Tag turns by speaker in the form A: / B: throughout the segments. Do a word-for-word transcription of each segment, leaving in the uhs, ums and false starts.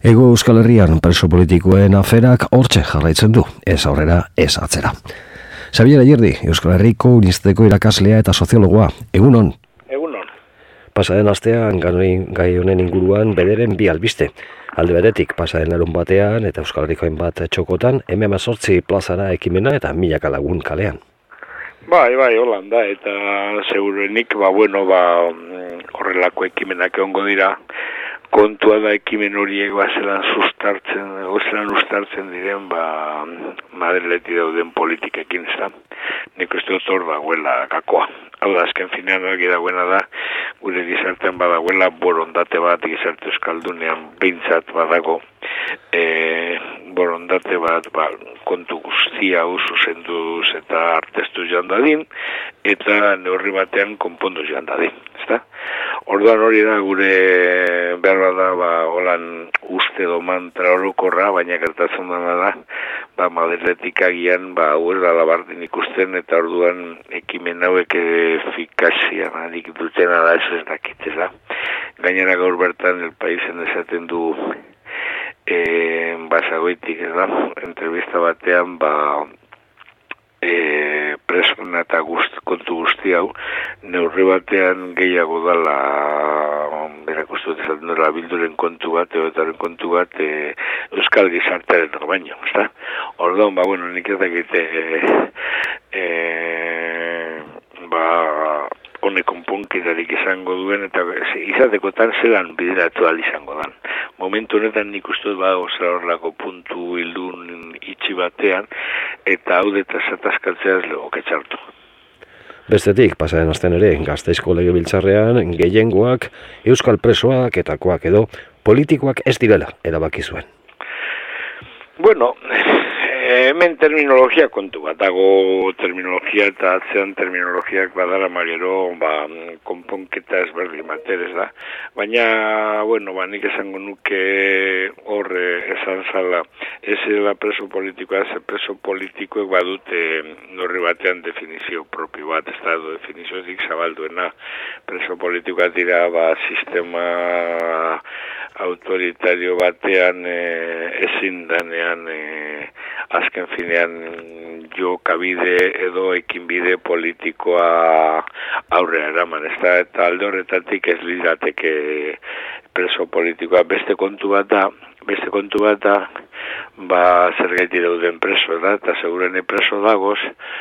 A: Hego Euskal Herrian preso politikoen aferak hortxe jarraitzen du, ez aurrera, ez atzera. Xabier Ayerdi, Euskal Herriko Unibertsitateko irakaslea eta soziologoa, egunon.
B: Egunon.
A: Pasaden astean gai honen inguruan bederen bi albiste. Alde beretik, pasaden larun batean eta Euskal Herriko hainbat txokotan, eme hemezortzi plazara ekimena eta milaka lagun kalean.
B: Bai, bai, holanda, eta segurenik, ba, bueno, ba, horrelako ekimenak egongo dira, kontua da ekimen horiek bazelan sustartzen, ozelan ustartzen diren, ba, Madrileti dauden politikekin, ez da? Nik uste dut hor dagoela gakoa. Hau da, azken finean argi dagoena da, gure gizartean badagoela borondate bat, gizarte euskaldunean behintzat badago, e, borondate bat, ba, kontu guztia hau zuzenduz eta artestu joan dadin, eta neurri batean konpondu joan dadin, ezta? Orduan hori da gure behar da, ba, holan uste do mantra orokorra, baina gertatzen dena da, ba, Madriletik agian, ba, hau da labardin ikusten, eta orduan ekimen hauek efikazia narik dutena da, ez ez dakit, ez da? Gainera gaur bertan el paisen esaten du e, basagoitik, ez da? Entrevista batean, ba, e, presona eta guzt, kontu guzti hau, neurri batean gehiago dala, berakustu esaten dela bilduren kontu bat, eotaren kontu bat, e, euskal gizartearen baino, ez da? Orduan, ba, bueno, nik ez dakit, e, e, ba, honek konponkidarik izango duen, eta izatekotan zelan bideratu ahal izango dan. Momentu honetan nik uste ba, oza horrelako puntu hildun itxi batean, eta hau eta zatazkatzea ez legoke txartu.
A: Bestetik, pasaren astean ere, Gasteizko Legebiltzarrean, gehiengoak, euskal presoak etakoak edo, politikoak ez direla erabaki zuen.
B: Bueno, hemen terminologia kontu bat, dago terminologia eta atzean terminologiak badara mariero, ba, konponketa ezberdin baterez da. Baina, bueno, ba, nik esango nuke horre esan zala, ez dela preso politikoa, ez preso politikoek badute norri batean definizio propio bat, ez da, definiziozik zabalduena. Preso politikoa dira, ba, sistema autoritario batean e, ezin danean e, azken finean jo kabide edo ekinbide politikoa aurrera eraman, ez da, eta alde horretatik ez lirateke preso politikoa. Beste kontu bat da, beste kontu bat da, ba, zer gaiti dauden preso, da, eta segurene preso dagoz,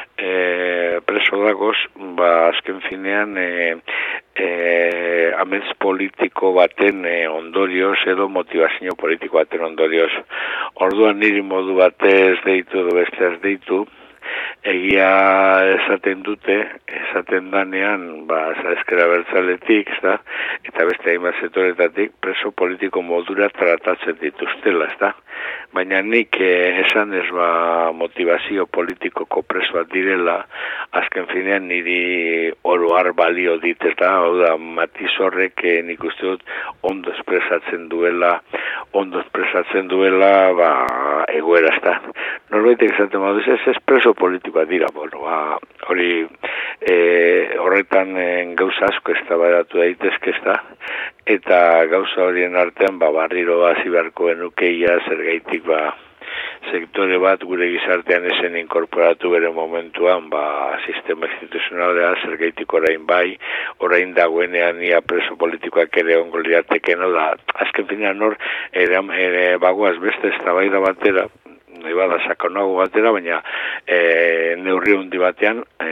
B: e, preso dagoz, ba, azken finean, e, e, amets politiko baten e, ondorioz edo motivazio politiko baten ondorioz. Orduan niri modu batez deitu edo beste ez deitu, egia esaten dute, esaten danean, ba, ezkera bertzaletik, da, eta beste hainbat setoretatik, preso politiko modura tratatzen dituztela, ez da. Baina nik eh, esan ez ba, motivazio politikoko presoak direla, azken finean niri oroar balio dit, ez da, hau da, matiz horrek eh, nik uste dut ondo espresatzen duela, ondo espresatzen duela, ba, egoera, ez da. Norbaitek esaten badu, ez ez preso politikoa dira, bueno, ba, hori e, horretan e, gauza asko ez da badatu daitezke ez da, eta gauza horien artean, ba, barriro hasi beharko genukeia zergaitik, ba, sektore bat gure gizartean esen inkorporatu bere momentuan, ba, sistema instituzionalea zergaitik orain bai, orain dagoenean ia preso politikoak ere ongo lirateken, da, azken finean hor, ere, ere bagoaz beste ez da bai da batera, nahi bada sakonago batera, baina e, neurri hundi batean e,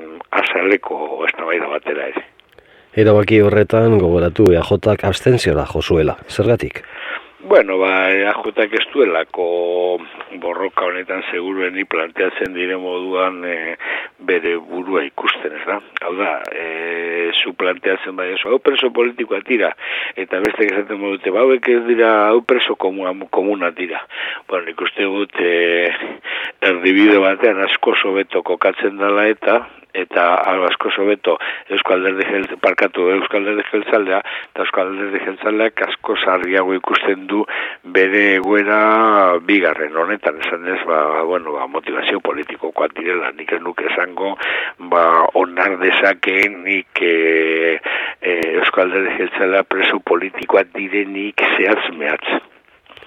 B: azaleko eztabaida batera ere.
A: Erabaki horretan gogoratu E A Jak abstentziora jo zuela, zergatik?
B: Bueno, ba, E A Jak ez duelako borroka honetan segurueni planteatzen dire moduan e, bere burua ikusten, ez da? Hau da, e, zu planteatzen bai eso, hau preso politikoa tira, eta beste esaten modute, ba, hauek ez dira, hau preso komuna, komuna tira. Bueno, nik uste gut, e, erdibide batean asko sobeto kokatzen dela eta, eta asko sobeto Euskal Alderdi Jeltzalea, parkatu Euskal Alderdi Jeltzalea, eta Euskal Alderdi Jeltzaleak asko sarriago ikusten du bere egoera bigarren honetan, esan ez, ba, bueno, ba, motivazio politikokoa direla, nik ez nuke esango, ba, onar dezakeen nik e, e, Euskal Alderdi Jeltzalea preso politikoa direnik zehatz mehatz.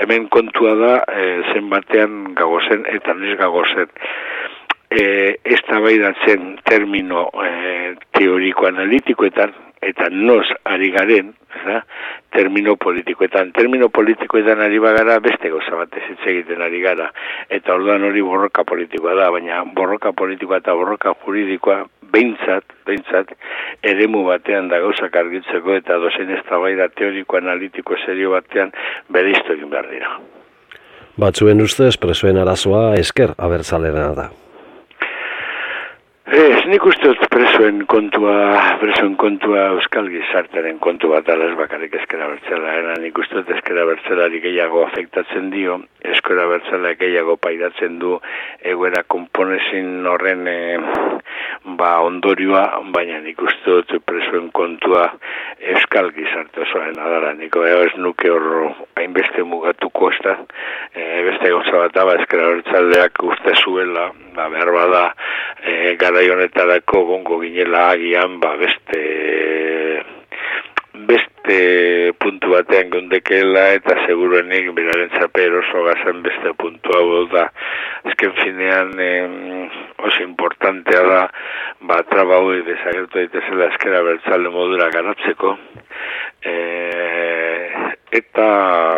B: hemen kontua da e, zenbatean gagozen eta nes gagozen. E, ez tabaidatzen termino e, teoriko-analitikoetan, eta nos ari garen, da, termino politikoetan. Termino politikoetan ari bagara beste gauza batez hitz egiten ari gara. Eta orduan hori borroka politikoa da, baina borroka politikoa eta borroka juridikoa behintzat, behintzat, eremu batean da gauzak argitzeko eta dozen eztabaida teoriko-analitiko serio batean bereiztu egin behar dira.
A: Batzuen ustez, presoen arazoa esker abertzalena da.
B: Ez, nik uste dut presoen kontua, presoen kontua euskal gizartearen kontu bat ala ez bakarrik ezkera bertzela, nik uste dut ezkera bertzelari gehiago afektatzen dio, ezkera bertzela gehiago pairatzen du egoera konponezin horren e, ba ondorioa, baina nik uste dut presoen kontua euskal gizarte osoaren adara, nik ez nuke hor hainbeste mugatuko ez da, e, beste gauza bat aba ezkera bertzaleak uste zuela, ba, behar bada, e, garai honetarako gongo ginela agian, ba, beste beste puntu batean gondekela eta seguruenik beraren zaper oso gazan beste puntu hau da. Ezken finean eh, oso importantea da ba, traba hori desagertu daitezela ezkera bertzale modura garatzeko eh, eta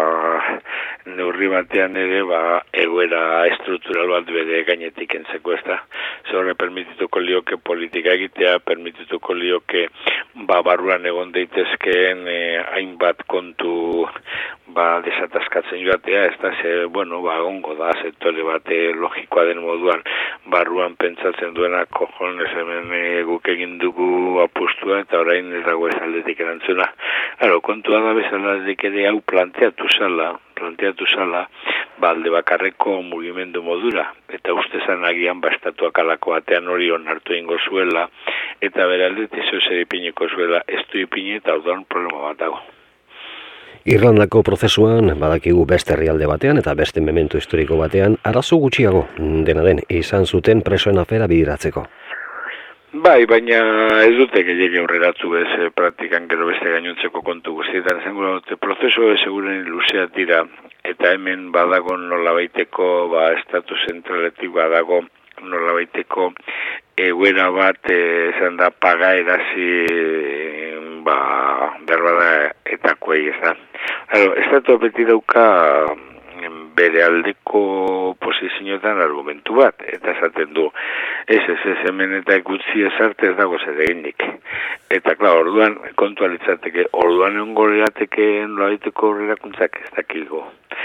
B: neurri batean ere ba, egoera estruktural bat bere gainetik entzeko ez da. Zorre permitituko lioke politika egitea, permitituko lioke ba, barruan egon daitezkeen eh, hainbat kontu ba, desataskatzen joatea, ez da, ze, bueno, ba, ongo da, sektore bate logikoa den moduan, barruan pentsatzen duena, kojones hemen e, guk egin dugu apustua, eta orain ez dago ez aldetik erantzuna. Claro, kontua da bezaladik ere hau planteatu zala, planteatu zala, ba, alde bakarreko mugimendu modura, eta uste zan agian bastatuak alako batean hori onartu ingo zuela, eta bere aldetik zeu zer ipiniko zuela, ez du ipini eta hau problema bat dago.
A: Irlandako prozesuan badakigu beste herrialde batean eta beste memento historiko batean arazo gutxiago dena den izan zuten presoen afera bideratzeko.
B: Bai, baina ez dute gehiagia aurreratu ez eh, praktikan gero beste gainontzeko kontu guztietan. Esango dute prozesu seguren luzea dira eta hemen badago nolabaiteko ba, estatu zentraletik badago nolabaiteko egoera bat eh, esan da pagaerazi ba, berbada eta kuei ez da. Claro, estatu beti dauka bere aldeko posizioetan argumentu bat, eta esaten du, ez ez ez hemen eta gutzi ezarte ez dago zer eginik. Eta, klar, orduan, kontua litzateke, orduan egon goreateke nolabaiteko horrelakuntzak ez dakigo.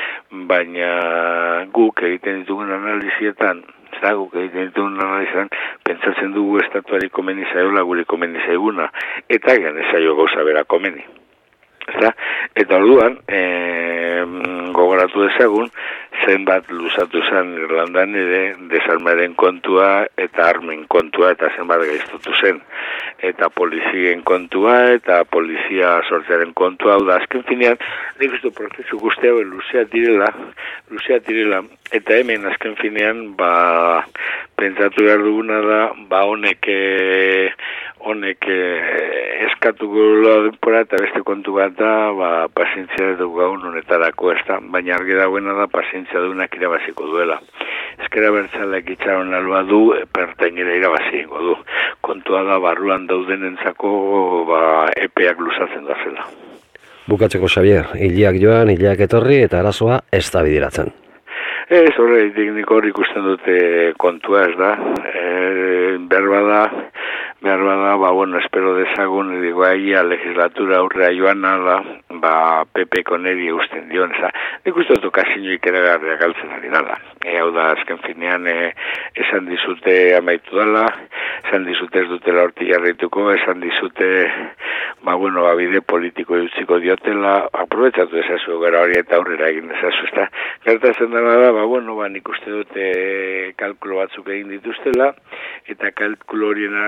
B: Baina guk egiten ditugun analizietan, ez da, guk egiten ditugun analizietan, pentsatzen dugu estatuari komeni zaiola gure komeni zaiguna, eta egan ez zaio gauza bera komeni. Eta, eta orduan, e, gogoratu dezagun, zenbat luzatu zen Irlandan ere desarmaren kontua eta armen kontua eta zenbat gaiztutu zen. Eta polizien kontua eta polizia sortzearen kontua, hau da, azken finean, nik uste prozesu guzti hau luzea direla, luzea direla, eta hemen azken finean, ba, pentsatu behar duguna da, ba, honek, e, honek e, eskatuko denpora eta beste kontu bat da, ba, pazientzia dugu gaun honetarako ez da, baina argi dagoena da pazientzia duenak irabaziko duela. Ezkera bertzaleak itxaron alba du, pertainera irabazingo du. Kontua da barruan daudenentzako ba, epeak luzatzen da zela.
A: Bukatzeko, Xavier, hileak joan, hileak etorri eta arazoa ez da bideratzen.
B: Ez horretik nik hor ikusten dute kontua ez da, e, berba da, berba da, ba, bueno, espero dezagun, digo, aia legislatura aurrea joan ala, ba, P P koneri eusten dion, eza, nik uste dut kasinoik eragarria galtzen ari nala. E, hau da, azken finean, e, esan dizute amaitu dala, esan dizute ez dutela horti jarrituko, esan dizute, ba, bueno, ba, bide politiko utziko diotela, aprobetsatu ezazu gara hori eta aurrera egin ezazu, ez da, gertatzen dela da, ba, bueno, ba, nik uste dute kalkulo batzuk egin dituztela, eta kalkulo horien arabera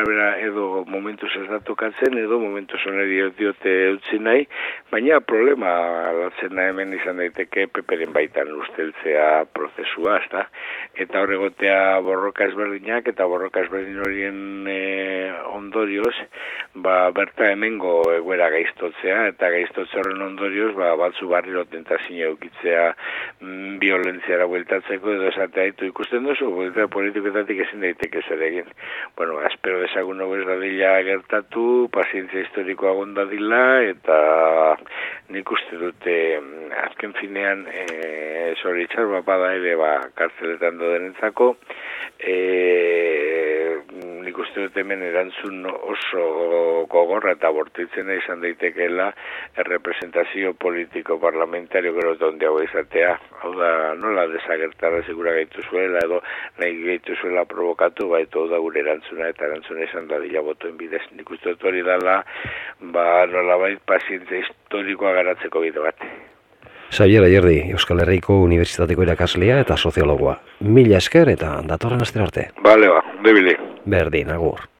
B: edo momentuz ez da tokatzen, edo momentuz oneri diote utzi nahi, baina problema latzena hemen izan daiteke peperen baitan usteltzea prozesua, ezta? Eta horregotea borroka ezberdinak, eta borroka ezberdin horien e, ondorioz, ba, berta hemengo egoera gaiztotzea, eta gaiztotze horren ondorioz, ba, batzu barriro tentazio eukitzea mm, violentziara bueltatzeko, edo esatea ditu ikusten duzu, eta politiketatik ezin daiteke zer egin. Bueno, espero dezagun hau ez dadila gertatu, pazientzia historikoa gondadila, eta nik uste dute, azken finean, e, zoritxar, bada ere, ba, kartzeletan dodenentzako, e, nik uste dut hemen erantzun oso gogorra eta bortitzena izan daitekeela errepresentazio politiko parlamentario gero donde hau izatea, hau da nola desagertara segura gaitu zuela edo nahi gaitu zuela provokatu, ba, eta hau da gure erantzuna eta erantzuna izan dadila botoen bidez. Nik uste dut hori dala, ba, nola bait pazientzia historikoa garatzeko bide bat.
A: Xabier Ayerdi, Euskal Herriko Unibertsitateko irakaslea eta soziologoa. Mila esker eta datorren astera arte.
B: Bale ba, debili.
A: Berdin, agur.